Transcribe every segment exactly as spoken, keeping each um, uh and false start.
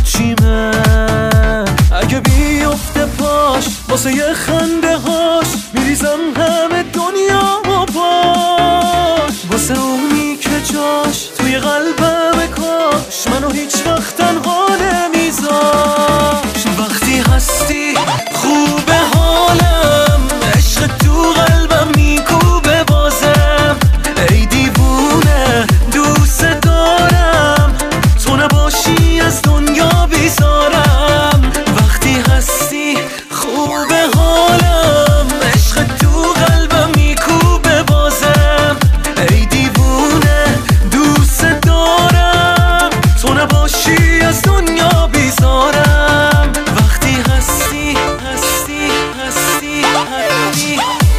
هرچیمه، اگه بیفته پاش واسه یه خنده هاش میریزم همه دنیا و پاش، واسه اونی که جاش توی قلبم کاش منو هیچ وقت تنها نمیذاش. وقتی هستی خوبه حالم، عشق تو قلبم میکوبه بازم، ای دیوونه دوست دارم، تو نباشی از دنیا بیزارم. وقتی هستی خوبه حالم، عشق تو قلبم میکوبه بازم، ای دیوونه دوست دارم، تو نباشی از دنیا بیزارم. وقتی هستی هستی هستی هستی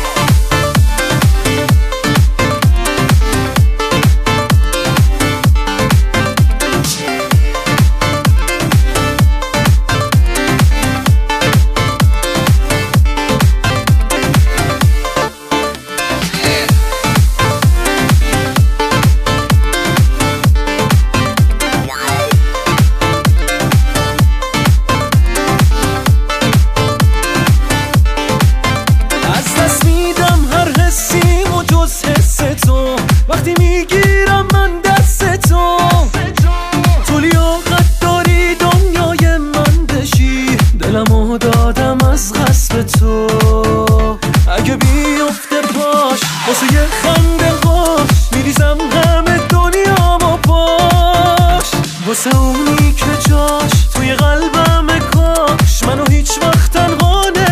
وقتی میگیرم من دست تو، تو لیاقت داری دنیای من بشی، دلمو دادم از غصب تو، اگه بیفته پاش واسه یه خنده هاش میریزم همه دنیامو پاش، واسه اونی که جاش توی قلبم کاش منو هیچ وقت تنها